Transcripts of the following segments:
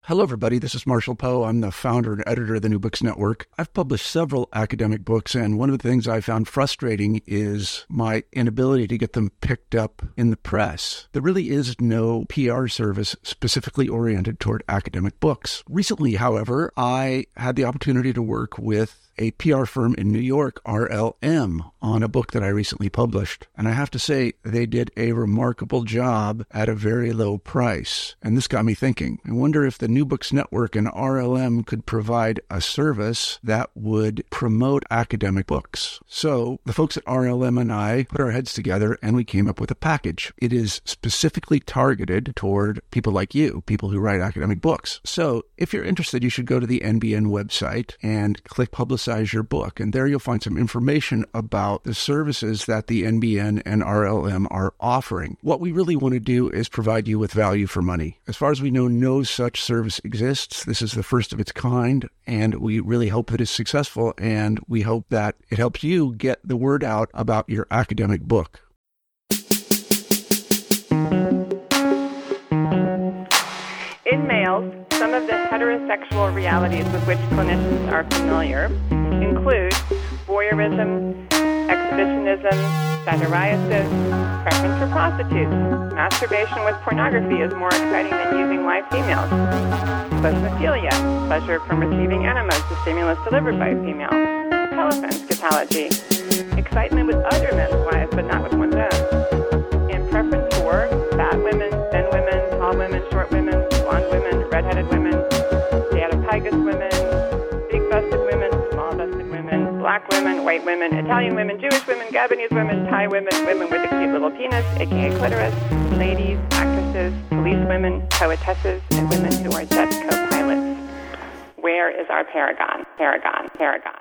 Hello, everybody. This is Marshall Poe. I'm the founder and editor of the New Books Network. I've published several academic books, and one of the things I found frustrating is my inability to get them picked up in the press. There really is no PR service specifically oriented toward academic books. Recently, however, I had the opportunity to work with a PR firm in New York, RLM, on a book that I recently published. And I have to say, they did a remarkable job at a very low price. And this got me thinking. I wonder if the New Books Network and RLM could provide a service that would promote academic books. So the folks at RLM and I put our heads together and we came up with a package. It is specifically targeted toward people like you, people who write academic books. So if you're interested, you should go to the NBN website and click Publicize Your Book. And there you'll find some information about the services that the NBN and RLM are offering. What we really want to do is provide you with value for money. As far as we know, no such service exists. This is the first of its kind, and we really hope that it's successful, and we hope that it helps you get the word out about your academic book. In males, some of the heterosexual realities with which clinicians are familiar include voyeurism, exhibitionism, satyriasis, preference for prostitutes. Masturbation with pornography is more exciting than using live females. Plasmophilia, pleasure from receiving enemas, the stimulus delivered by a female. Telephone scatology, excitement with other men's wives but not with one's own. And preference for fat women, thin women, tall women, short women, blonde women, redheaded women, Steatopygus women, big-busted women, small-busted women, black women, white women, Italian women, Jewish women, Gabonese women, Thai women, women with a cute little penis, aka clitoris, ladies, actresses, police women, poetesses, and women who are jet co-pilots. Where is our paragon? Paragon.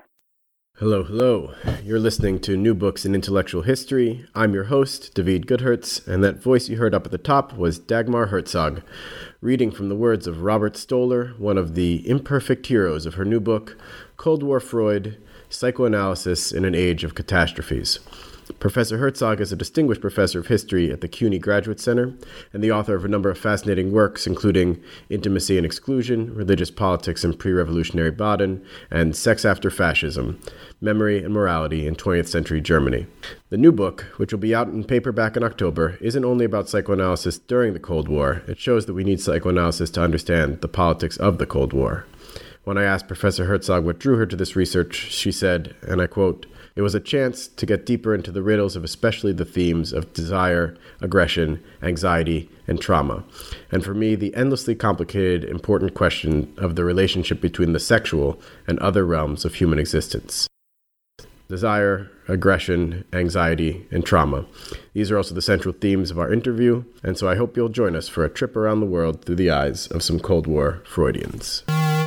Hello. You're listening to New Books in Intellectual History. I'm your host, David Goodhertz, and that voice you heard up at the top was Dagmar Herzog, reading from the words of Robert Stoller, one of the imperfect heroes of her new book, Cold War Freud, Psychoanalysis in an Age of Catastrophes. Professor Herzog is a distinguished professor of history at the CUNY Graduate Center and the author of a number of fascinating works, including Intimacy and Exclusion, Religious Politics in Pre-Revolutionary Baden, and Sex After Fascism, Memory and Morality in 20th Century Germany. The new book, which will be out in paperback in October, isn't only about psychoanalysis during the Cold War. It shows that we need psychoanalysis to understand the politics of the Cold War. When I asked Professor Herzog what drew her to this research, she said, and I quote, "It was a chance to get deeper into the riddles of especially the themes of desire, aggression, anxiety, and trauma. And for me, the endlessly complicated, important question of the relationship between the sexual and other realms of human existence. Desire, aggression, anxiety, and trauma. These are also the central themes of our interview, and so I hope you'll join us for a trip around the world through the eyes of some Cold War Freudians."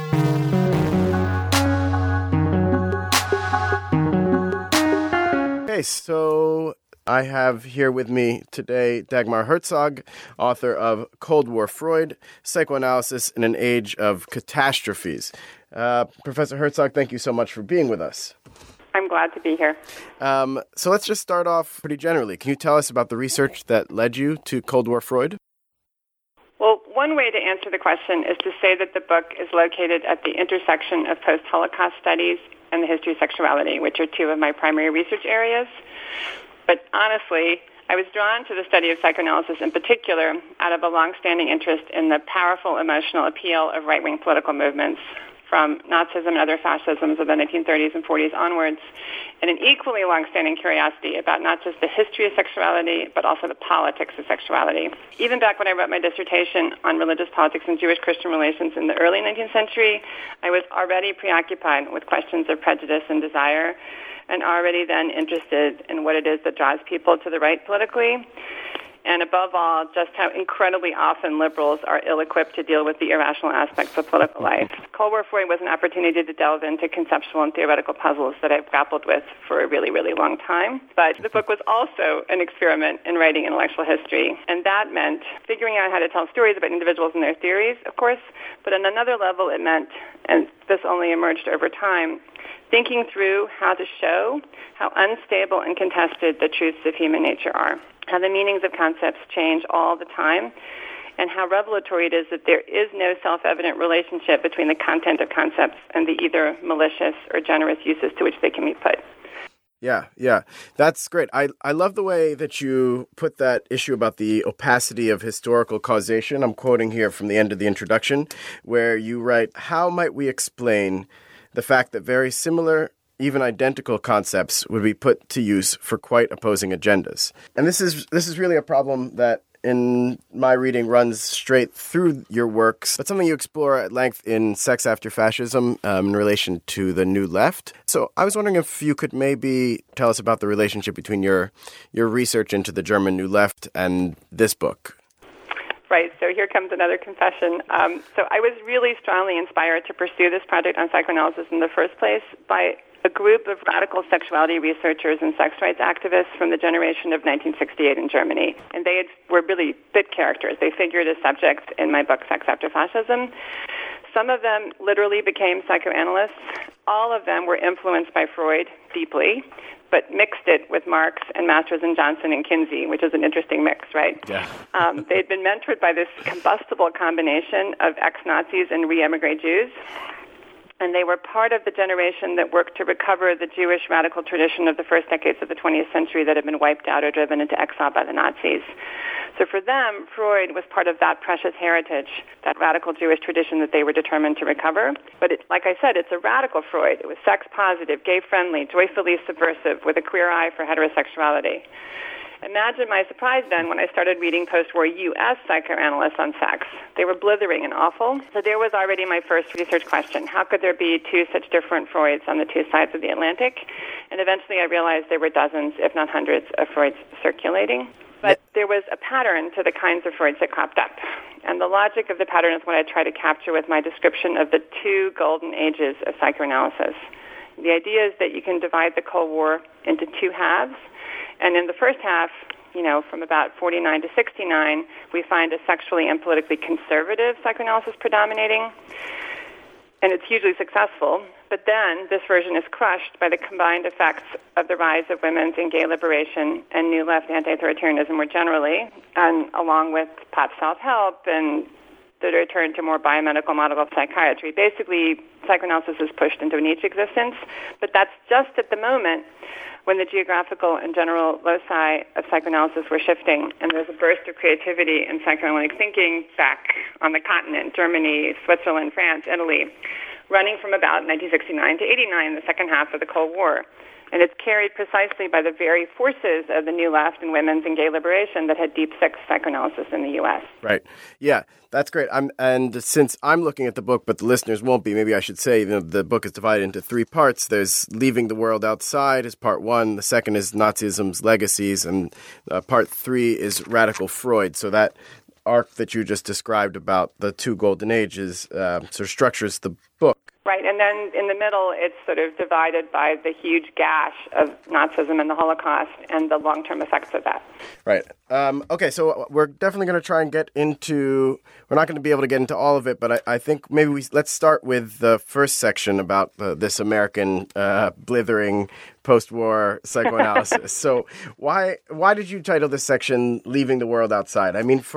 Okay, so I have here with me today Dagmar Herzog, author of Cold War Freud, Psychoanalysis in an Age of Catastrophes. Professor Herzog, thank you so much for being with us. I'm glad to be here. So let's just start off pretty generally. Can you tell us about the research that led you to Cold War Freud? Well, one way to answer the question is to say that the book is located at the intersection of post-Holocaust studies and the history of sexuality, which are two of my primary research areas. But honestly, I was drawn to the study of psychoanalysis in particular out of a long-standing interest in the powerful emotional appeal of right-wing political movements from Nazism and other fascisms of the 1930s and 40s onwards, and an equally long-standing curiosity about not just the history of sexuality, but also the politics of sexuality. Even back when I wrote my dissertation on religious politics and Jewish-Christian relations in the early 19th century, I was already preoccupied with questions of prejudice and desire, and already then interested in what it is that drives people to the right politically. And above all, just how incredibly often liberals are ill-equipped to deal with the irrational aspects of political life. Cold War Freud was an opportunity to delve into conceptual and theoretical puzzles that I've grappled with for a really, really long time. But the book was also an experiment in writing intellectual history, and that meant figuring out how to tell stories about individuals and their theories, of course, but on another level it meant, and this only emerged over time, thinking through how to show how unstable and contested the truths of human nature are, how the meanings of concepts change all the time, and how revelatory it is that there is no self-evident relationship between the content of concepts and the either malicious or generous uses to which they can be put. Yeah. That's great. I love the way that you put that issue about the opacity of historical causation. I'm quoting here from the end of the introduction, where you write, "How might we explain the fact that very similar, even identical concepts would be put to use for quite opposing agendas?" And this is really a problem that in my reading runs straight through your works, but something you explore at length in Sex After Fascism in relation to the New Left. So I was wondering if you could maybe tell us about the relationship between your research into the German New Left and this book. Right, so here comes another confession. So I was really strongly inspired to pursue this project on psychoanalysis in the first place by a group of radical sexuality researchers and sex rights activists from the generation of 1968 in Germany. And they were really bit characters. They figured as subjects in my book, Sex After Fascism. Some of them literally became psychoanalysts. All of them were influenced by Freud deeply, but mixed it with Marx and Masters and Johnson and Kinsey, which is an interesting mix, right? Yeah. They'd been mentored by this combustible combination of ex-Nazis and re-emigre Jews. And they were part of the generation that worked to recover the Jewish radical tradition of the first decades of the 20th century that had been wiped out or driven into exile by the Nazis. So for them, Freud was part of that precious heritage, that radical Jewish tradition that they were determined to recover. But like I said, it's a radical Freud. It was sex-positive, gay-friendly, joyfully subversive, with a queer eye for heterosexuality. Imagine my surprise then when I started reading post-war U.S. psychoanalysts on sex. They were blithering and awful. So there was already my first research question. How could there be two such different Freuds on the two sides of the Atlantic? And eventually I realized there were dozens, if not hundreds, of Freuds circulating. But there was a pattern to the kinds of Freuds that cropped up. And the logic of the pattern is what I try to capture with my description of the two golden ages of psychoanalysis. The idea is that you can divide the Cold War into two halves. And in the first half, from about 49 to 69, we find a sexually and politically conservative psychoanalysis predominating. And it's hugely successful. But then this version is crushed by the combined effects of the rise of women's and gay liberation and New Left anti-authoritarianism more generally, and along with pop self-help and the return to more biomedical model of psychiatry. Basically, psychoanalysis is pushed into a niche existence, but that's just at the moment when the geographical and general loci of psychoanalysis were shifting, and there's a burst of creativity in psychoanalytic thinking back on the continent, Germany, Switzerland, France, Italy, running from about 1969 to 89, the second half of the Cold War. And it's carried precisely by the very forces of the New Left and women's and gay liberation that had deep sex psychoanalysis in the U.S. Right. Yeah, that's great. And since I'm looking at the book, but the listeners won't be, maybe I should say the book is divided into three parts. There's Leaving the World Outside is part one. The second is Nazism's Legacies. And part three is Radical Freud. So that arc that you just described about the two golden ages sort of structures the book. Right, and then in the middle, it's sort of divided by the huge gash of Nazism and the Holocaust and the long-term effects of that. Right. Okay, so we're definitely going to try and get into, we're not going to be able to get into all of it, but I think maybe let's start with the first section about this American blithering post-war psychoanalysis. So why did you title this section Leaving the World Outside? I mean,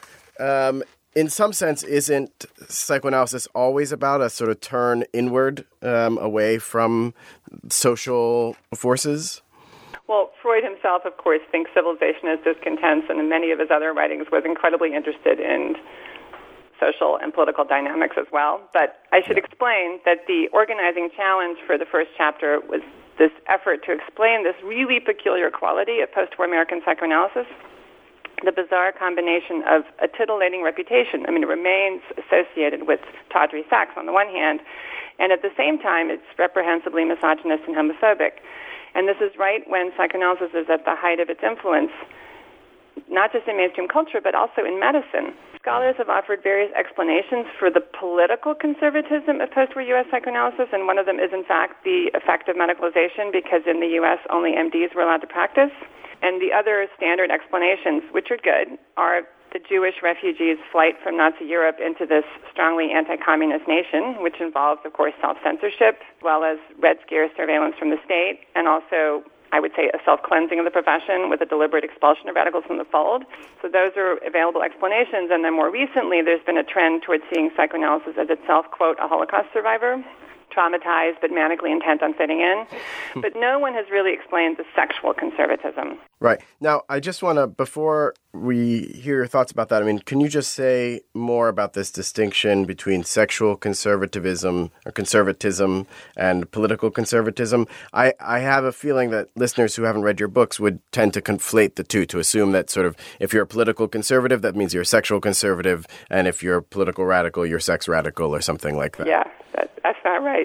in some sense, isn't psychoanalysis always about a sort of turn inward, away from social forces? Well, Freud himself, of course, thinks civilization is discontents, and in many of his other writings was incredibly interested in social and political dynamics as well. But I should explain that the organizing challenge for the first chapter was this effort to explain this really peculiar quality of post-war American psychoanalysis, the bizarre combination of a titillating reputation. I mean, it remains associated with tawdry sex on the one hand, and at the same time, it's reprehensibly misogynist and homophobic. And this is right when psychoanalysis is at the height of its influence, not just in mainstream culture, but also in medicine. Scholars have offered various explanations for the political conservatism of post-war U.S. psychoanalysis, and one of them is, in fact, the effect of medicalization, because in the U.S. only MDs were allowed to practice. And the other standard explanations, which are good, are the Jewish refugees' flight from Nazi Europe into this strongly anti-communist nation, which involves, of course, self-censorship, as well as Red Scare surveillance from the state, and also I would say, a self-cleansing of the profession with a deliberate expulsion of radicals from the fold. So those are available explanations. And then more recently, there's been a trend towards seeing psychoanalysis as itself, quote, a Holocaust survivor, traumatized but manically intent on fitting in. But no one has really explained the sexual conservatism. Right. Now, I just want to, before we hear your thoughts about that, I mean, can you just say more about this distinction between sexual conservatism and political conservatism? I have a feeling that listeners who haven't read your books would tend to conflate the two, to assume that sort of if you're a political conservative, that means you're a sexual conservative, and if you're a political radical, you're sex radical or something like that. Yeah, that's not right.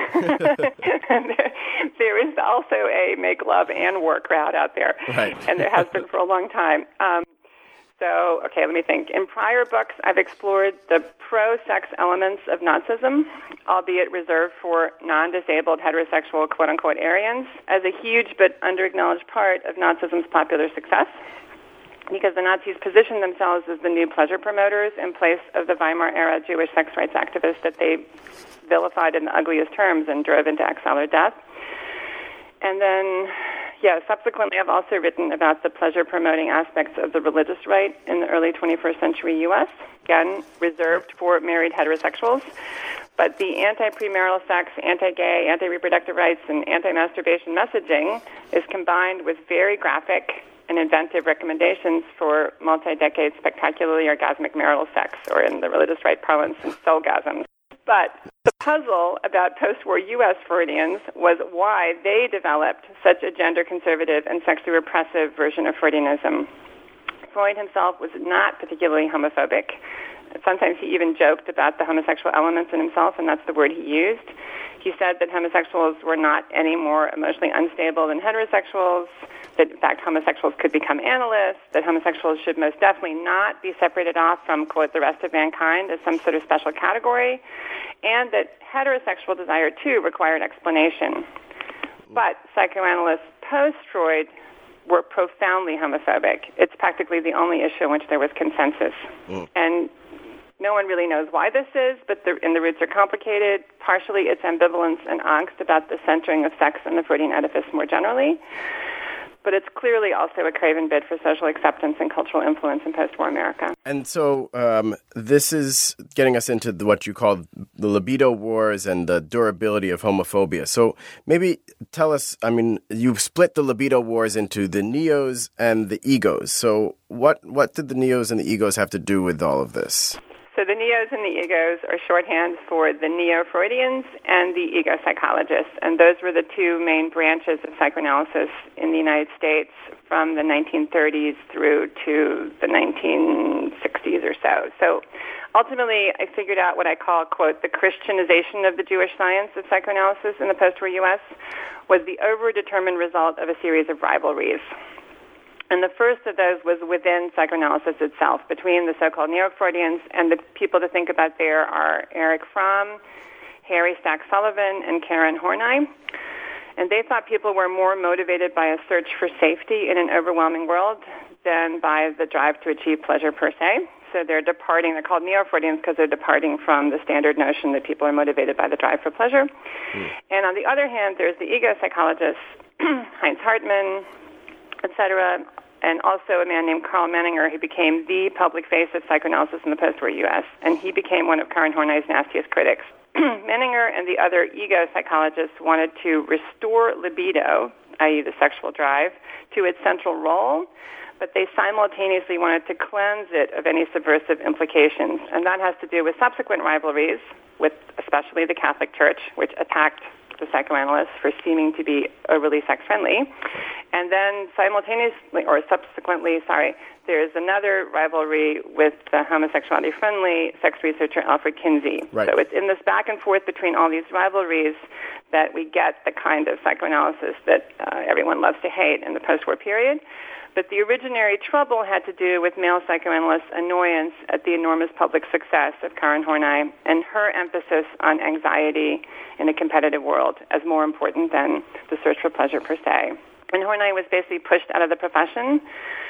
There is also a make love and war crowd out there, right. And there has been for a long time. Okay, let me think. In prior books, I've explored the pro-sex elements of Nazism, albeit reserved for non-disabled heterosexual quote-unquote Aryans, as a huge but under-acknowledged part of Nazism's popular success, because the Nazis positioned themselves as the new pleasure promoters in place of the Weimar-era Jewish sex rights activists that they vilified in the ugliest terms and drove into exile or death. And then, subsequently I've also written about the pleasure-promoting aspects of the religious right in the early 21st century U.S., again, reserved for married heterosexuals. But the anti-premarital sex, anti-gay, anti-reproductive rights, and anti-masturbation messaging is combined with very graphic and inventive recommendations for multi-decade spectacularly orgasmic marital sex, or in the religious right parlance, soulgasms. But the puzzle about post-war U.S. Freudians was why they developed such a gender-conservative and sexually repressive version of Freudianism. Freud himself was not particularly homophobic. Sometimes he even joked about the homosexual elements in himself, and that's the word he used. He said that homosexuals were not any more emotionally unstable than heterosexuals, that, in fact, homosexuals could become analysts, that homosexuals should most definitely not be separated off from, quote, the rest of mankind as some sort of special category, and that heterosexual desire, too, required explanation. But psychoanalysts post-Freud were profoundly homophobic. It's practically the only issue in which there was consensus. And no one really knows why this is, but the roots are complicated. Partially, it's ambivalence and angst about the centering of sex in the Freudian edifice more generally. But it's clearly also a craven bid for social acceptance and cultural influence in post-war America. And so this is getting us into what you call the libido wars and the durability of homophobia. So maybe tell us, I mean, you've split the libido wars into the neos and the egos. So what did the neos and the egos have to do with all of this? So the neos and the egos are shorthand for the neo-Freudians and the ego-psychologists, and those were the two main branches of psychoanalysis in the United States from the 1930s through to the 1960s or so. So ultimately, I figured out what I call, quote, the Christianization of the Jewish science of psychoanalysis in the post-war U.S. was the overdetermined result of a series of rivalries. And the first of those was within psychoanalysis itself, between the so-called neo-Freudians, and the people to think about there are Erich Fromm, Harry Stack Sullivan, and Karen Horney. And they thought people were more motivated by a search for safety in an overwhelming world than by the drive to achieve pleasure per se. So they're called neo-Freudians because they're departing from the standard notion that people are motivated by the drive for pleasure. And on the other hand, there's the ego-psychologists, Heinz Hartmann, etc., and also a man named Karl Menninger, who became the public face of psychoanalysis in the post-war U.S., and he became one of Karen Horney's nastiest critics. Menninger and the other ego-psychologists wanted to restore libido, i.e. the sexual drive, to its central role, but they simultaneously wanted to cleanse it of any subversive implications, and that has to do with subsequent rivalries with especially the Catholic Church, which attacked the psychoanalysts for seeming to be overly sex-friendly. And then subsequently, there's another rivalry with the homosexuality-friendly sex researcher Alfred Kinsey. Right. So it's in this back and forth between all these rivalries that we get the kind of psychoanalysis that everyone loves to hate in the post-war period. But the originary trouble had to do with male psychoanalysts' annoyance at the enormous public success of Karen Horney and her emphasis on anxiety in a competitive world as more important than the search for pleasure per se. And Horney was basically pushed out of the profession.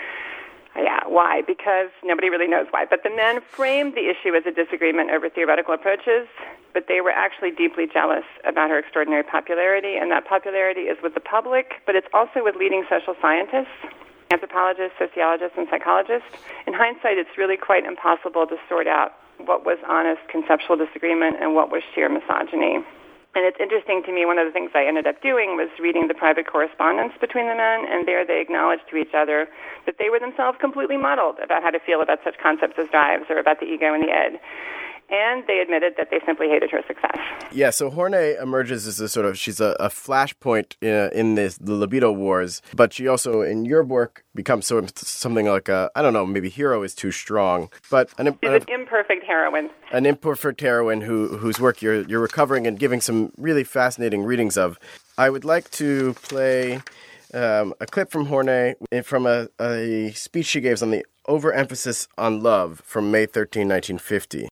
Yeah, why? Because nobody really knows why. But the men framed the issue as a disagreement over theoretical approaches, but they were actually deeply jealous about her extraordinary popularity, and that popularity is with the public, but it's also with leading social scientists, anthropologists, sociologists, and psychologists. In hindsight, it's really quite impossible to sort out what was honest conceptual disagreement and what was sheer misogyny. And it's interesting to me, one of the things I ended up doing was reading the private correspondence between the men, and there they acknowledged to each other that they were themselves completely muddled about how to feel about such concepts as drives or about the ego and the id. And they admitted that they simply hated her success. Yeah, so Horney emerges as a sort of, she's a flashpoint in the libido wars, but she also, in your work, becomes something like a, I don't know, maybe hero is too strong, but she's an imperfect heroine. An imperfect heroine whose work you're recovering and giving some really fascinating readings of. I would like to play a clip from Horney from a speech she gave on the overemphasis on love from May 13, 1950.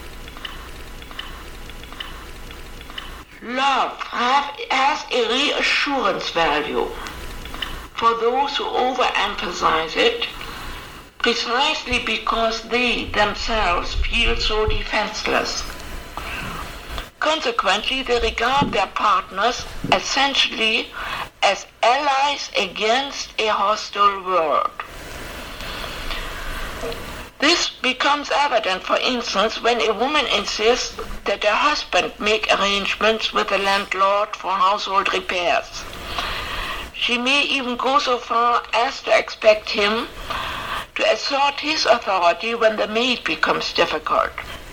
Love has a reassurance value for those who overemphasize it, precisely because they themselves feel so defenseless. Consequently, they regard their partners essentially as allies against a hostile world. This becomes evident, for instance, when a woman insists that her husband make arrangements with the landlord for household repairs. She may even go so far as to expect him to assert his authority when the maid becomes difficult.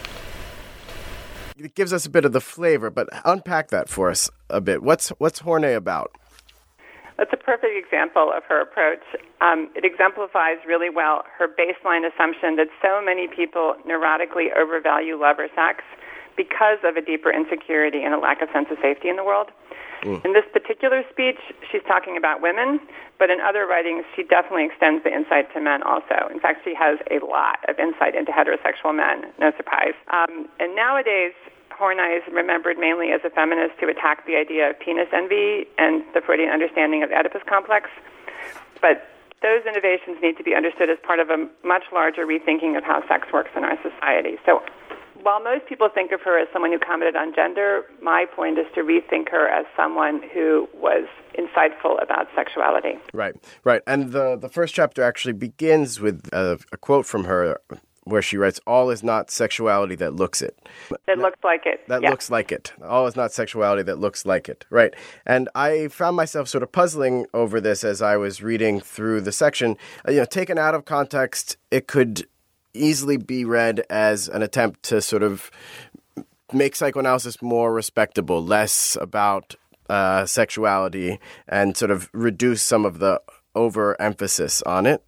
It gives us a bit of the flavor, but unpack that for us a bit. What's Horney about? That's a perfect example of her approach. It exemplifies really well her baseline assumption that so many people neurotically overvalue love or sex because of a deeper insecurity and a lack of sense of safety in the world. In this particular speech, she's talking about women, but in other writings, she definitely extends the insight to men also. In fact, she has a lot of insight into heterosexual men, no surprise. And nowadays, Horney is remembered mainly as a feminist who attacked the idea of penis envy and the Freudian understanding of the Oedipus complex. But those innovations need to be understood as part of a much larger rethinking of how sex works in our society. So while most people think of her as someone who commented on gender, my point is to rethink her as someone who was insightful about sexuality. Right. And the first chapter actually begins with a quote from her where she writes, "All is not sexuality that looks it." That looks like it. Looks like it. All is not sexuality that looks like it. Right. And I found myself sort of puzzling over this as I was reading through the section. Taken out of context, it could easily be read as an attempt to sort of make psychoanalysis more respectable, less about sexuality, and sort of reduce some of the overemphasis on it.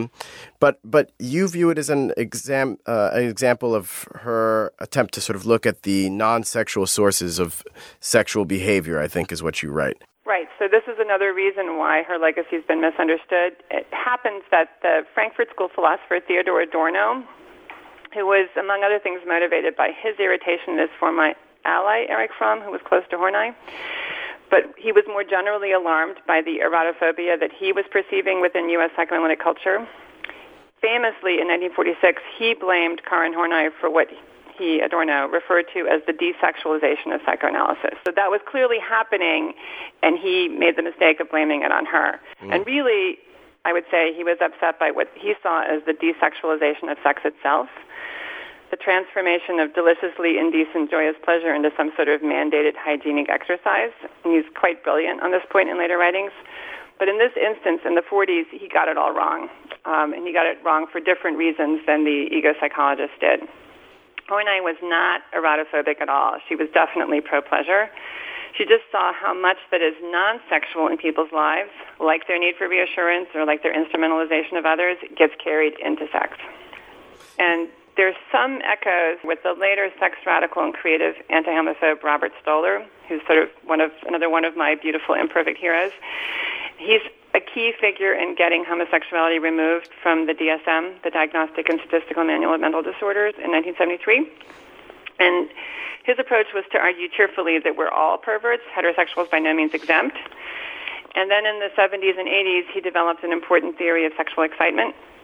But you view it as an example of her attempt to sort of look at the non-sexual sources of sexual behavior, I think is what you write. Right. So this is another reason why her legacy has been misunderstood. It happens that the Frankfurt School philosopher Theodor Adorno, who was, among other things, motivated by his irritation at his former ally, Erich Fromm, who was close to Horney, but he was more generally alarmed by the erotophobia that he was perceiving within U.S. psychoanalytic culture. Famously, in 1946, he blamed Karen Horney for what he, Adorno, referred to as the desexualization of psychoanalysis. So that was clearly happening, and he made the mistake of blaming it on her. And really, I would say he was upset by what he saw as the desexualization of sex itself, the transformation of deliciously indecent, joyous pleasure into some sort of mandated hygienic exercise. And he's quite brilliant on this point in later writings. But in this instance, in the 40s, he got it all wrong. And he got it wrong for different reasons than the ego psychologist did. Horney was not erotophobic at all. She was definitely pro-pleasure. She just saw how much that is non-sexual in people's lives, like their need for reassurance or like their instrumentalization of others, gets carried into sex. And there's some echoes with the later sex radical and creative anti-homophobe Robert Stoller, who's sort of another one of my beautiful imperfect heroes. He's a key figure in getting homosexuality removed from the DSM, the Diagnostic and Statistical Manual of Mental Disorders, in 1973. And his approach was to argue cheerfully that we're all perverts, heterosexuals by no means exempt. And then in the 70s and 80s, he developed an important theory of sexual excitement.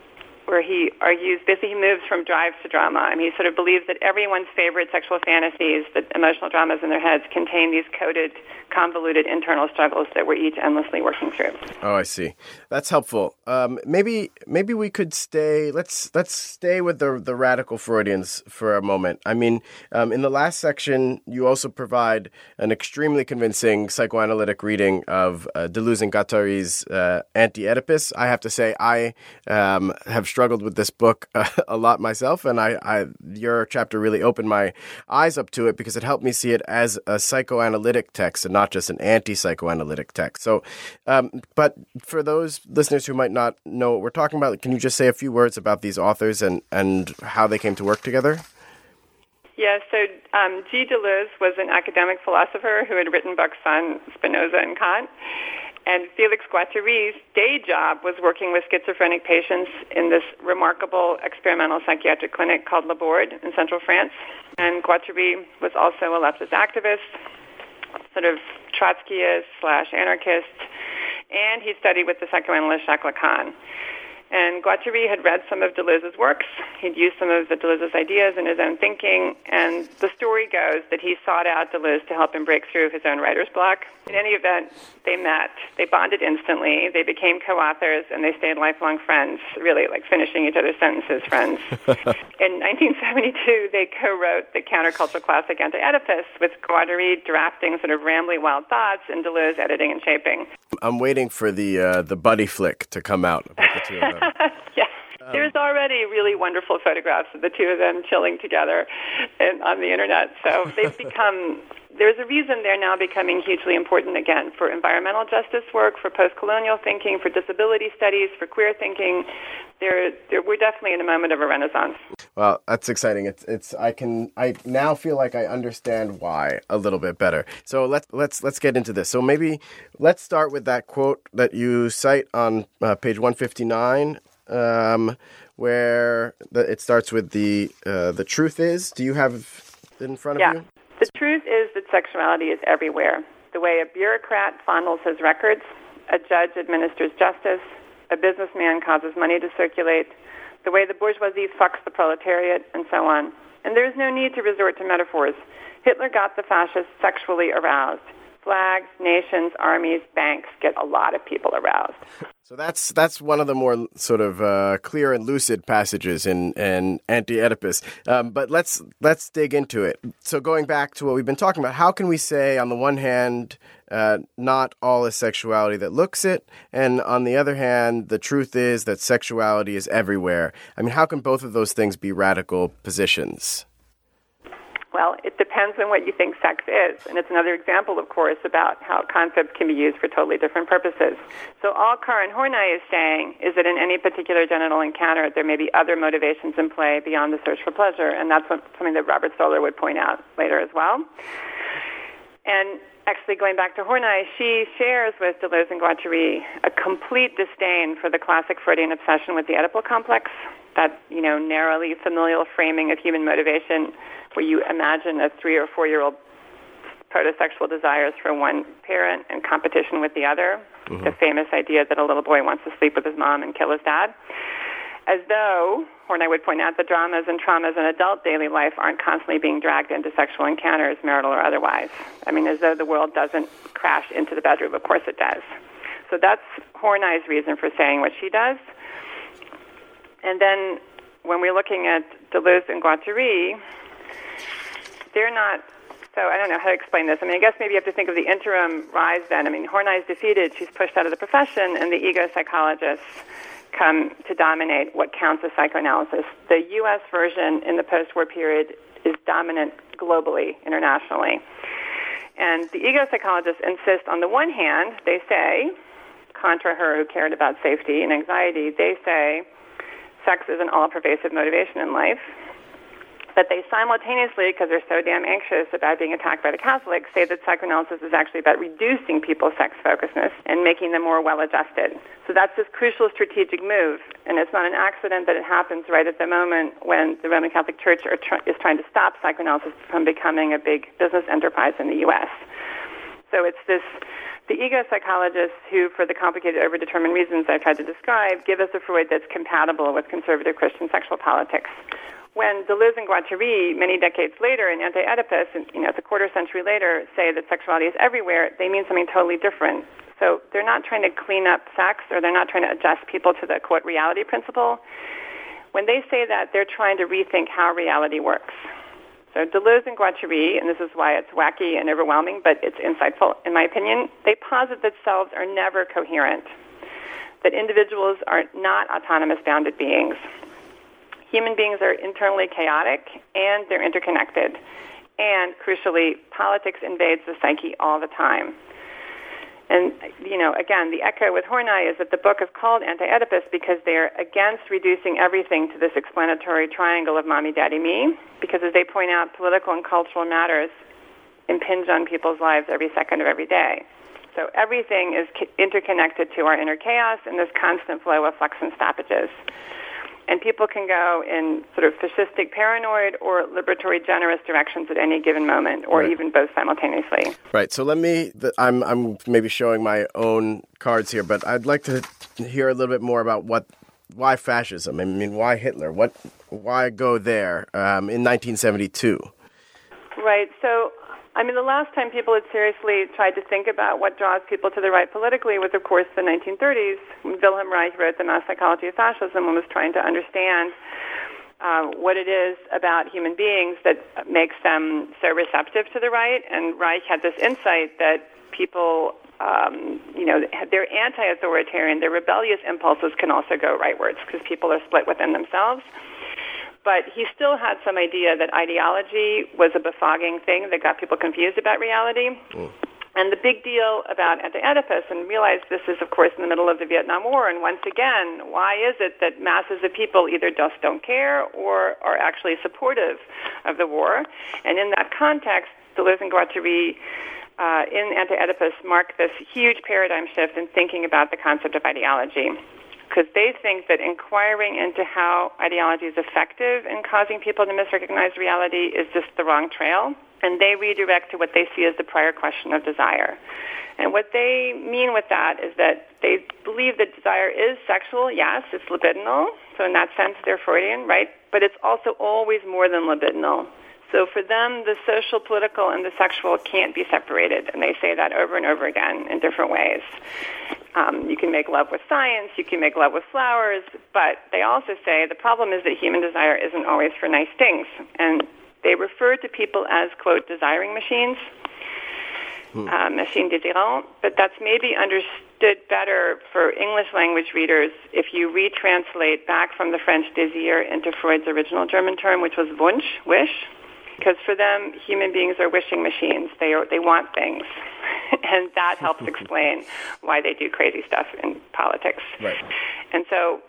where he argues, basically he moves from drive to drama. I mean, he sort of believes that everyone's favorite sexual fantasies, the emotional dramas in their heads, contain these coded, convoluted internal struggles that we're each endlessly working through. Oh, I see. That's helpful. Maybe we could stay. Let's stay with the radical Freudians for a moment. I mean, in the last section, you also provide an extremely convincing psychoanalytic reading of Deleuze and Guattari's Anti-Oedipus. I have to say, I have struggled with this book a lot myself, and your chapter really opened my eyes up to it because it helped me see it as a psychoanalytic text and not just an anti-psychoanalytic text. So, but for those listeners who might not know what we're talking about, can you just say a few words about these authors and how they came to work together? Yeah, so G. Deleuze was an academic philosopher who had written books on Spinoza and Kant. And Felix Guattari's day job was working with schizophrenic patients in this remarkable experimental psychiatric clinic called Laborde in central France. And Guattari was also a leftist activist, sort of Trotskyist/anarchist, and he studied with the psychoanalyst Jacques Lacan. And Guattari had read some of Deleuze's works. He'd used some of Deleuze's ideas in his own thinking, and the story goes that he sought out Deleuze to help him break through his own writer's block. In any event, they met. They bonded instantly. They became co-authors, and they stayed lifelong friends, really like finishing each other's sentences friends. In 1972, they co-wrote the countercultural classic Anti-Oedipus, with Guattari drafting sort of rambling wild thoughts and Deleuze editing and shaping. I'm waiting for the buddy flick to come out about the two of them. Yes. There's already really wonderful photographs of the two of them chilling together on the internet. So they've become, there's a reason they're now becoming hugely important again for environmental justice work, for post-colonial thinking, for disability studies, for queer thinking. We're definitely in a moment of a renaissance. Well, that's exciting. I now feel like I understand why a little bit better. So let's get into this. So maybe let's start with that quote that you cite on page 159, where it starts with the truth is. Do you have it in front of you? The truth is that sexuality is everywhere. The way a bureaucrat fondles his records, a judge administers justice, a businessman causes money to circulate, the way the bourgeoisie fucks the proletariat, and so on. And there's no need to resort to metaphors. Hitler got the fascists sexually aroused. Flags, nations, armies, banks get a lot of people aroused. So that's one of the more sort of clear and lucid passages in Anti-Oedipus. But let's dig into it. So going back to what we've been talking about, how can we say, on the one hand, not all is sexuality that looks it, and on the other hand, the truth is that sexuality is everywhere? I mean, how can both of those things be radical positions? Well, it depends on what you think sex is. And it's another example, of course, about how concepts can be used for totally different purposes. So all Karen Horney is saying is that in any particular genital encounter, there may be other motivations in play beyond the search for pleasure. And that's something that Robert Stoller would point out later as well. And actually, going back to Horney, she shares with Deleuze and Guattari a complete disdain for the classic Freudian obsession with the Oedipal complex, that, narrowly familial framing of human motivation where you imagine a 3 or 4-year-old protosexual desires for one parent and competition with the other, the famous idea that a little boy wants to sleep with his mom and kill his dad. As though, Horney would point out, the dramas and traumas in adult daily life aren't constantly being dragged into sexual encounters, marital or otherwise. I mean, as though the world doesn't crash into the bedroom. Of course it does. So that's Horney's reason for saying what she does. And then when we're looking at Deleuze and Guattari, they're not, so I don't know how to explain this. I mean, I guess maybe you have to think of the interim rise then. I mean, Horney's defeated, she's pushed out of the profession, and the ego psychologists come to dominate what counts as psychoanalysis. The U.S. version in the post-war period is dominant globally, internationally. And the ego psychologists insist, on the one hand, they say, contra her who cared about safety and anxiety, they say sex is an all-pervasive motivation in life. But they simultaneously, because they're so damn anxious about being attacked by the Catholics, say that psychoanalysis is actually about reducing people's sex focusedness and making them more well-adjusted. So that's this crucial strategic move, and it's not an accident that it happens right at the moment when the Roman Catholic Church is trying to stop psychoanalysis from becoming a big business enterprise in the U.S. So it's this the ego psychologists who, for the complicated, overdetermined reasons I've tried to describe, give us a Freud that's compatible with conservative Christian sexual politics. When Deleuze and Guattari, many decades later in Anti-Oedipus, and it's a quarter century later, say that sexuality is everywhere, they mean something totally different. So they're not trying to clean up sex, or they're not trying to adjust people to the, quote, reality principle. When they say that, they're trying to rethink how reality works. So Deleuze and Guattari, and this is why it's wacky and overwhelming, but it's insightful, in my opinion, they posit that selves are never coherent, that individuals are not autonomous, bounded beings. Human beings are internally chaotic, and they're interconnected. And, crucially, politics invades the psyche all the time. And, again, the echo with Horney is that the book is called Anti-Oedipus because they're against reducing everything to this explanatory triangle of mommy, daddy, me, because, as they point out, political and cultural matters impinge on people's lives every second of every day. So everything is interconnected to our inner chaos and this constant flow of flux and stoppages. And people can go in sort of fascistic, paranoid, or liberatory, generous directions at any given moment, or even both simultaneously. Right. So I'm maybe showing my own cards here, but I'd like to hear a little bit more about why fascism? I mean, why Hitler? Why go there in 1972? Right. So, the last time people had seriously tried to think about what draws people to the right politically was, of course, the 1930s, when Wilhelm Reich wrote The Mass Psychology of Fascism and was trying to understand what it is about human beings that makes them so receptive to the right. And Reich had this insight that people, they're anti-authoritarian, their rebellious impulses can also go rightwards because people are split within themselves. But he still had some idea that ideology was a befogging thing that got people confused about reality. And the big deal about Anti-Oedipus, and realize this is, of course, in the middle of the Vietnam War, and once again, why is it that masses of people either just don't care or are actually supportive of the war? And in that context, Deleuze and Guattari in Anti-Oedipus mark this huge paradigm shift in thinking about the concept of ideology, because they think that inquiring into how ideology is effective in causing people to misrecognize reality is just the wrong trail, and they redirect to what they see as the prior question of desire. And what they mean with that is that they believe that desire is sexual, yes, it's libidinal, so in that sense they're Freudian, right? But it's also always more than libidinal. So for them, the social, political, and the sexual can't be separated, and they say that over and over again in different ways. You can make love with science, you can make love with flowers, but they also say the problem is that human desire isn't always for nice things. And they refer to people as, quote, desiring machines, machine désirant, but that's maybe understood better for English language readers if you retranslate back from the French désir into Freud's original German term, which was Wunsch, wish. Because for them, human beings are wishing machines. They want things. And that helps explain why they do crazy stuff in politics. Right. And so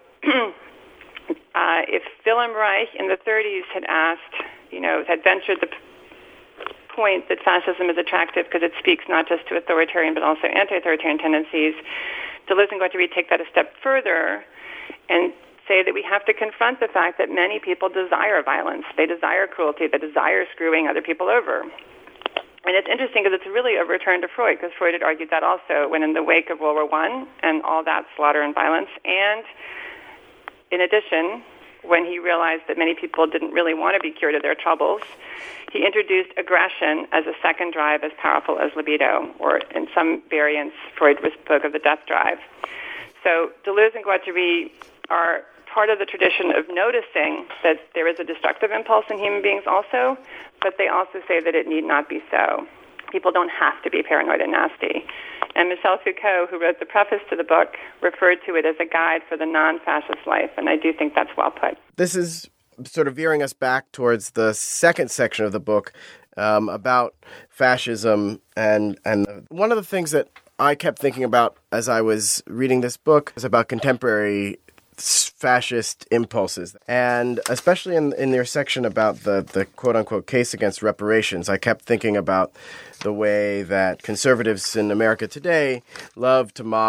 if Wilhelm Reich in the 30s had had ventured the point that fascism is attractive because it speaks not just to authoritarian but also anti-authoritarian tendencies, Deleuze and Guattari take that a step further and say that we have to confront the fact that many people desire violence. They desire cruelty. They desire screwing other people over. And it's interesting because it's really a return to Freud, because Freud had argued that also when in the wake of World War I and all that slaughter and violence. And in addition, when he realized that many people didn't really want to be cured of their troubles, he introduced aggression as a second drive as powerful as libido, or in some variants, Freud spoke of the death drive. So Deleuze and Guattari are part of the tradition of noticing that there is a destructive impulse in human beings also, but they also say that it need not be so. People don't have to be paranoid and nasty. And Michel Foucault, who wrote the preface to the book, referred to it as a guide for the non-fascist life, and I do think that's well put. This is sort of veering us back towards the second section of the book about fascism, and one of the things that I kept thinking about as I was reading this book is about contemporary fascist impulses. And especially in your section about the quote-unquote case against reparations, I kept thinking about the way that conservatives in America today love to mock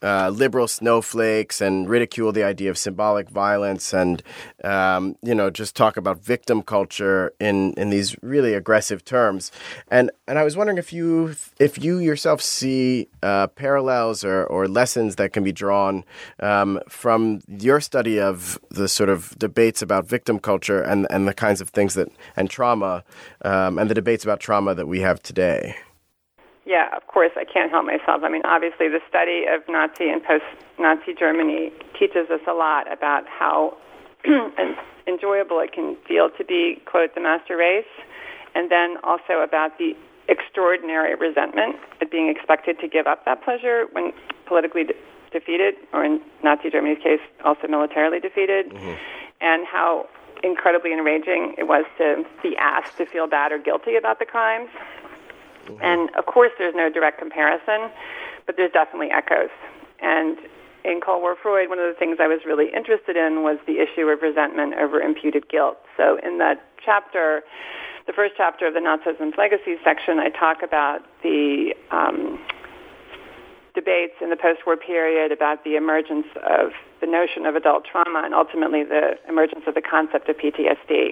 liberal snowflakes and ridicule the idea of symbolic violence and, just talk about victim culture in these really aggressive terms. And I was wondering if you yourself see parallels or lessons that can be drawn from your study of the sort of debates about victim culture and the kinds of things and trauma and the debates about trauma that we have today. Yeah, of course, I can't help myself. I mean, obviously, the study of Nazi and post-Nazi Germany teaches us a lot about how enjoyable it can feel to be, quote, the master race, and then also about the extraordinary resentment at being expected to give up that pleasure when politically defeated, or in Nazi Germany's case, also militarily defeated, and how incredibly enraging it was to be asked to feel bad or guilty about the crimes. And, of course, there's no direct comparison, but there's definitely echoes. And in Cold War Freud, one of the things I was really interested in was the issue of resentment over imputed guilt. So in that chapter, the first chapter of the Nazism's Legacy section, I talk about the debates in the post-war period about the emergence of the notion of adult trauma and ultimately the emergence of the concept of PTSD.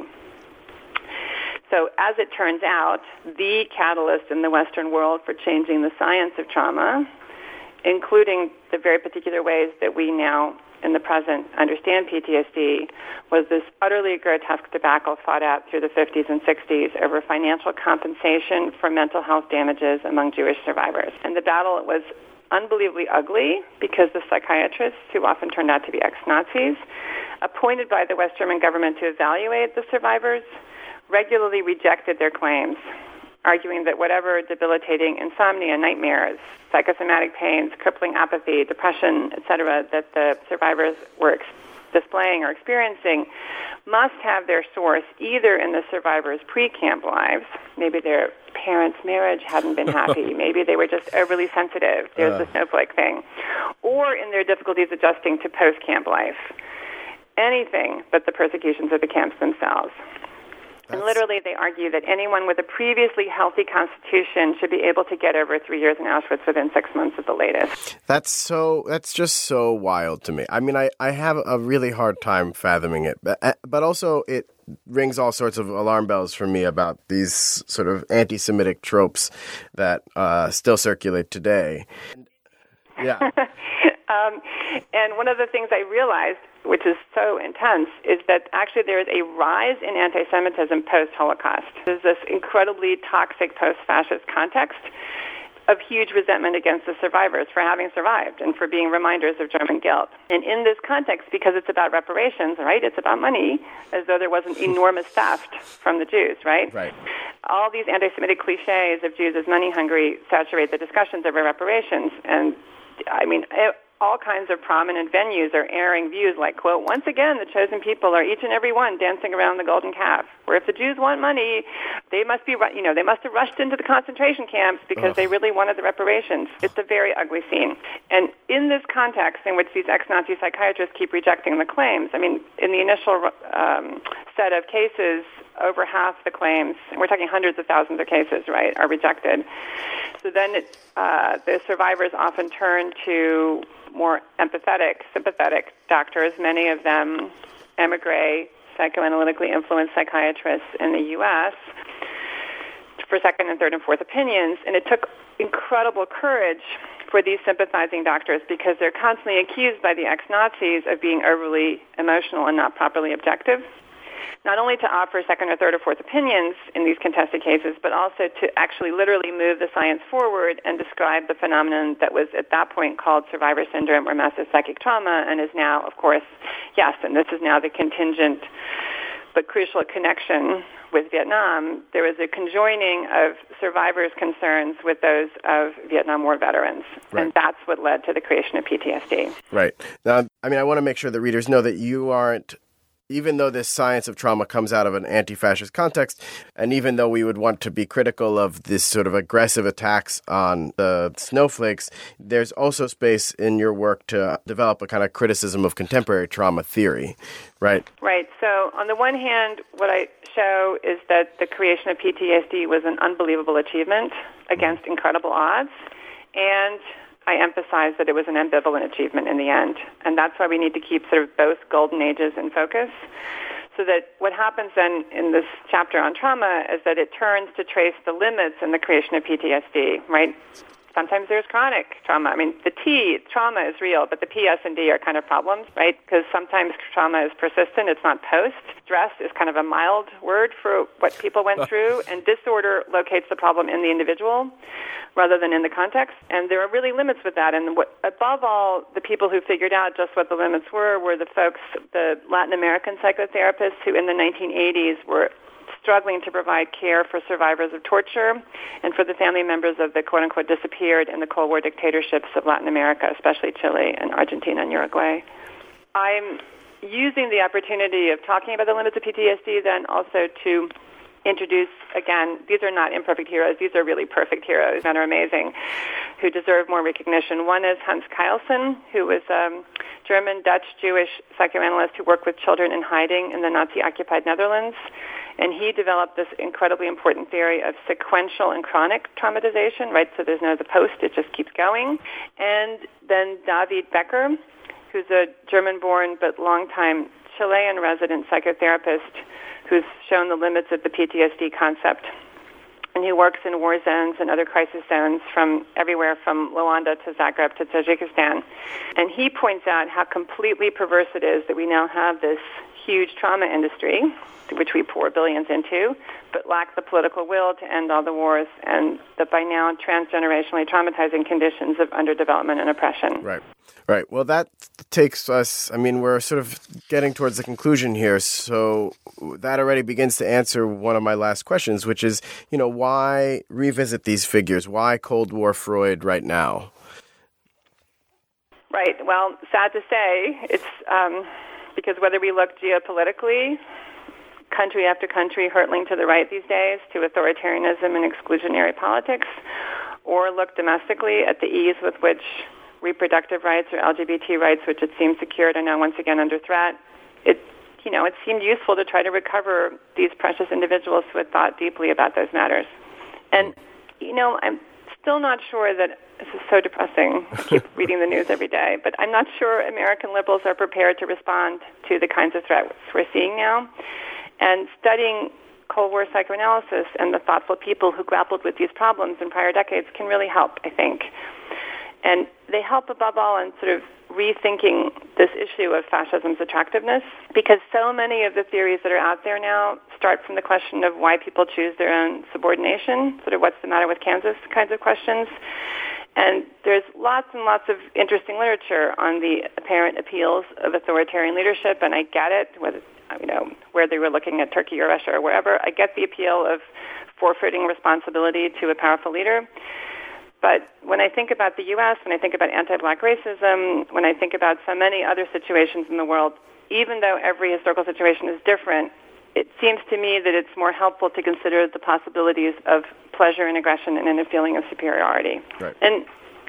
So as it turns out, the catalyst in the Western world for changing the science of trauma, including the very particular ways that we now in the present understand PTSD, was this utterly grotesque debacle fought out through the 50s and 60s over financial compensation for mental health damages among Jewish survivors. And the battle was unbelievably ugly because the psychiatrists, who often turned out to be ex-Nazis, appointed by the West German government to evaluate the survivors, regularly rejected their claims, arguing that whatever debilitating insomnia, nightmares, psychosomatic pains, crippling apathy, depression, etc., that the survivors were displaying or experiencing must have their source either in the survivors' pre-camp lives, maybe their parents' marriage hadn't been happy, maybe they were just overly sensitive, there's the snowflake thing, or in their difficulties adjusting to post-camp life. Anything but the persecutions of the camps themselves. And literally, they argue that anyone with a previously healthy constitution should be able to get over 3 years in Auschwitz within 6 months at the latest. That's just so wild to me. I mean, I have a really hard time fathoming it, but also it rings all sorts of alarm bells for me about these sort of anti-Semitic tropes that still circulate today. Yeah. And one of the things I realized, which is so intense, is that actually there is a rise in anti-Semitism post-Holocaust. There's this incredibly toxic post-fascist context of huge resentment against the survivors for having survived and for being reminders of German guilt. And in this context, because it's about reparations, right, it's about money, as though there wasn't enormous theft from the Jews, right? Right. All these anti-Semitic cliches of Jews as money-hungry saturate the discussions over reparations. And, I mean, all kinds of prominent venues are airing views like, quote, once again, the chosen people are each and every one dancing around the golden calf. Where if the Jews want money, they must be, they must have rushed into the concentration camps because they really wanted the reparations. It's a very ugly scene. And in this context in which these ex-Nazi psychiatrists keep rejecting the claims, I mean, in the initial set of cases, over half the claims, we're talking hundreds of thousands of cases, right, are rejected. So then the survivors often turn to more empathetic, sympathetic doctors, many of them emigre, psychoanalytically influenced psychiatrists in the U.S., for second and third and fourth opinions. And it took incredible courage for these sympathizing doctors because they're constantly accused by the ex-Nazis of being overly emotional and not properly objective. Not only to offer second or third or fourth opinions in these contested cases, but also to actually literally move the science forward and describe the phenomenon that was at that point called survivor syndrome or massive psychic trauma and is now, of course, yes, and this is now the contingent but crucial connection with Vietnam. There was a conjoining of survivors' concerns with those of Vietnam War veterans, right. And that's what led to the creation of PTSD. Right. Now, I mean, I want to make sure that readers know that you aren't, even though this science of trauma comes out of an anti-fascist context, and even though we would want to be critical of this sort of aggressive attacks on the snowflakes, there's also space in your work to develop a kind of criticism of contemporary trauma theory, right? Right. So on the one hand, what I show is that the creation of PTSD was an unbelievable achievement against incredible odds, and I emphasize that it was an ambivalent achievement in the end. And that's why we need to keep sort of both golden ages in focus. So that what happens then in this chapter on trauma is that it turns to trace the limits in the creation of PTSD, right? Sometimes there's chronic trauma. I mean, the T, trauma is real, but the P, S, and D are kind of problems, right? Because sometimes trauma is persistent. It's not post. Stress is kind of a mild word for what people went through, and disorder locates the problem in the individual rather than in the context. And there are really limits with that. And above all, the people who figured out just what the limits were the folks, the Latin American psychotherapists who in the 1980s were struggling to provide care for survivors of torture and for the family members of the quote-unquote disappeared in the Cold War dictatorships of Latin America, especially Chile and Argentina and Uruguay. I'm using the opportunity of talking about the limits of PTSD then also to introduce, again, these are not imperfect heroes. These are really perfect heroes and are amazing, who deserve more recognition. One is Hans Keilson, who was a German, Dutch, Jewish psychoanalyst who worked with children in hiding in the Nazi-occupied Netherlands. And he developed this incredibly important theory of sequential and chronic traumatization, right? So there's no the post, it just keeps going. And then David Becker, who's a German-born but longtime Chilean resident psychotherapist who's shown the limits of the PTSD concept. And he works in war zones and other crisis zones from everywhere from Luanda to Zagreb to Tajikistan. And he points out how completely perverse it is that we now have this huge trauma industry, which we pour billions into, but lack the political will to end all the wars and the by now transgenerationally traumatizing conditions of underdevelopment and oppression. Right. Well, that takes us, we're sort of getting towards the conclusion here, so that already begins to answer one of my last questions, which is, why revisit these figures? Why Cold War Freud right now? Right. Well, sad to say, it's because whether we look geopolitically, country after country hurtling to the right these days to authoritarianism and exclusionary politics, or look domestically at the ease with which reproductive rights or LGBT rights, which it seems secured, are now once again under threat. It seemed useful to try to recover these precious individuals who had thought deeply about those matters. And, I'm still not sure that this is so depressing. I keep reading the news every day, but I'm not sure American liberals are prepared to respond to the kinds of threats we're seeing now. And studying Cold War psychoanalysis and the thoughtful people who grappled with these problems in prior decades can really help, I think. And they help above all in sort of rethinking this issue of fascism's attractiveness, because so many of the theories that are out there now start from the question of why people choose their own subordination, sort of what's the matter with Kansas kinds of questions. And there's lots and lots of interesting literature on the apparent appeals of authoritarian leadership, and I get it, where they were looking at Turkey or Russia or wherever. I get the appeal of forfeiting responsibility to a powerful leader. But when I think about the U.S., when I think about anti-black racism, when I think about so many other situations in the world, even though every historical situation is different, it seems to me that it's more helpful to consider the possibilities of pleasure and aggression and a feeling of superiority. Right. And,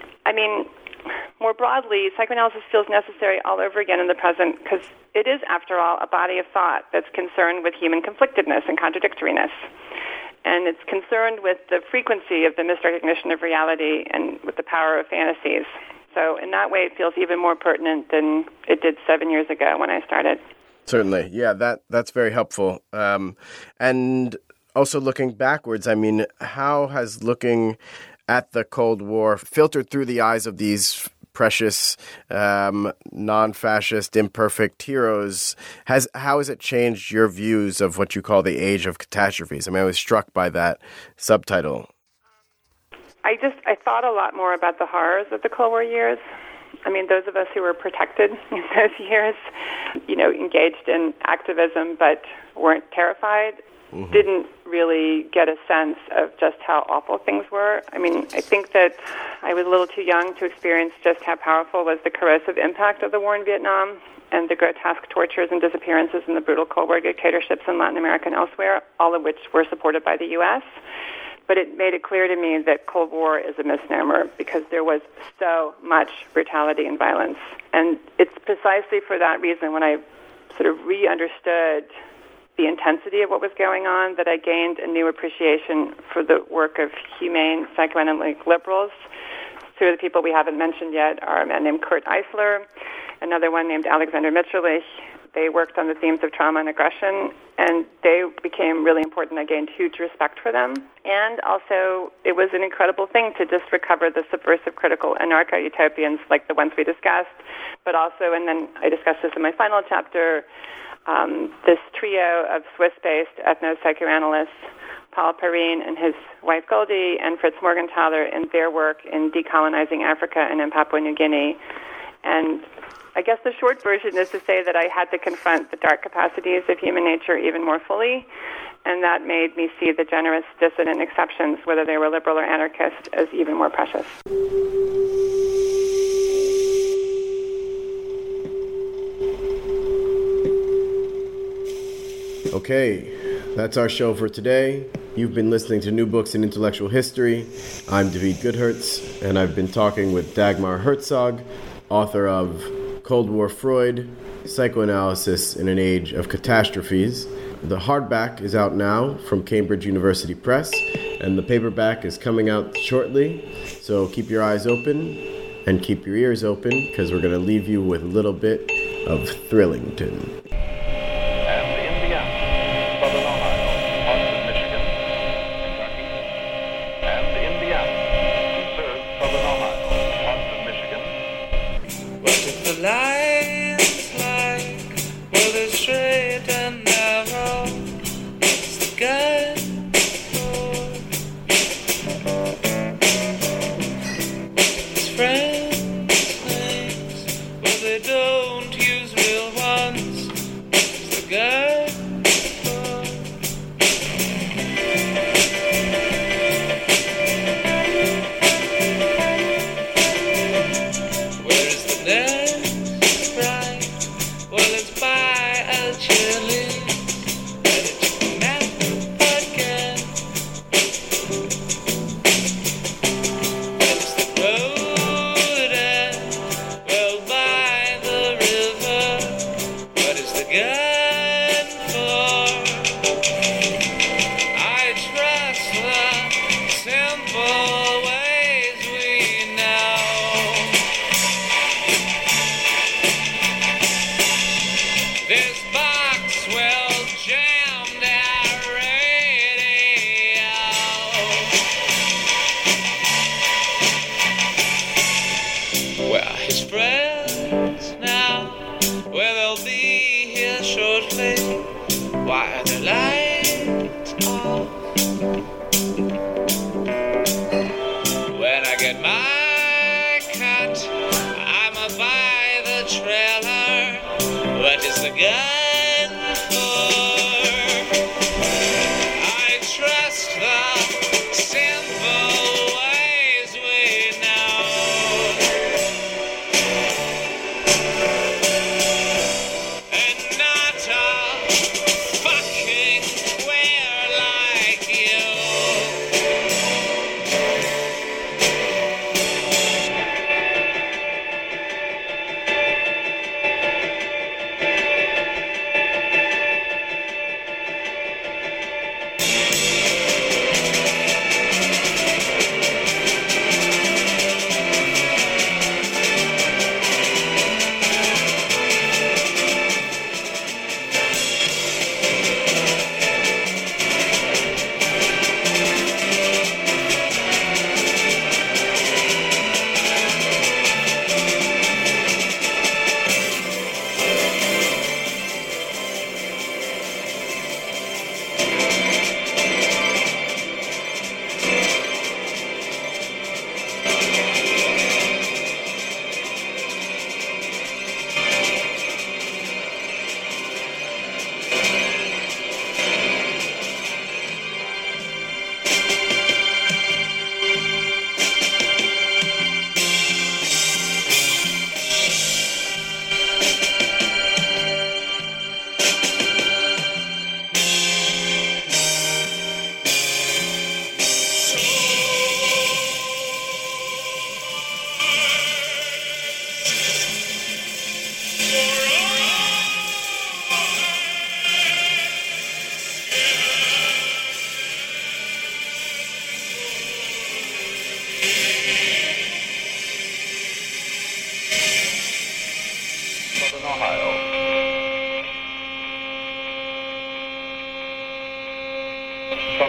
more broadly, psychoanalysis feels necessary all over again in the present because it is, after all, a body of thought that's concerned with human conflictedness and contradictoriness. And it's concerned with the frequency of the misrecognition of reality and with the power of fantasies. So in that way, it feels even more pertinent than it did 7 years ago when I started. Certainly. Yeah, that's very helpful. And also looking backwards, how has looking at the Cold War filtered through the eyes of these precious, non-fascist, imperfect heroes, how has it changed your views of what you call the age of catastrophes? I was struck by that subtitle. I thought a lot more about the horrors of the Cold War years. Those of us who were protected in those years, engaged in activism but weren't terrified, didn't really get a sense of just how awful things were. I think that I was a little too young to experience just how powerful was the corrosive impact of the war in Vietnam and the grotesque tortures and disappearances in the brutal Cold War dictatorships in Latin America and elsewhere, all of which were supported by the U.S. But it made it clear to me that Cold War is a misnomer because there was so much brutality and violence. And it's precisely for that reason when I sort of re-understood the intensity of what was going on that I gained a new appreciation for the work of humane psychoanalytic liberals Two of the people we haven't mentioned yet are a man named Kurt Eisler, another one named Alexander Mitscherlich. They worked on the themes of trauma and aggression, and they became really important. I gained huge respect for them. And also, it was an incredible thing to just recover the subversive, critical anarcho-utopians like the ones we discussed, but also, and then I discussed this in my final chapter, this trio of Swiss-based ethno-psychoanalysts, Paul Perrine and his wife Goldie, and Fritz Morgenthaler in their work in decolonizing Africa and in Papua New Guinea. And I guess the short version is to say that I had to confront the dark capacities of human nature even more fully, and that made me see the generous dissident exceptions, whether they were liberal or anarchist, as even more precious. Okay, that's our show for today. You've been listening to New Books in Intellectual History. I'm David Goodhertz, and I've been talking with Dagmar Herzog, author of Cold War Freud, Psychoanalysis in an Age of Catastrophes. The hardback is out now from Cambridge University Press, and the paperback is coming out shortly. So keep your eyes open and keep your ears open, because we're going to leave you with a little bit of Thrillington.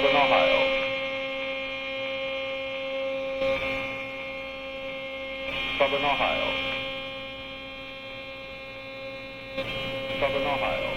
Southern Ohio. Southern Ohio. Southern Ohio.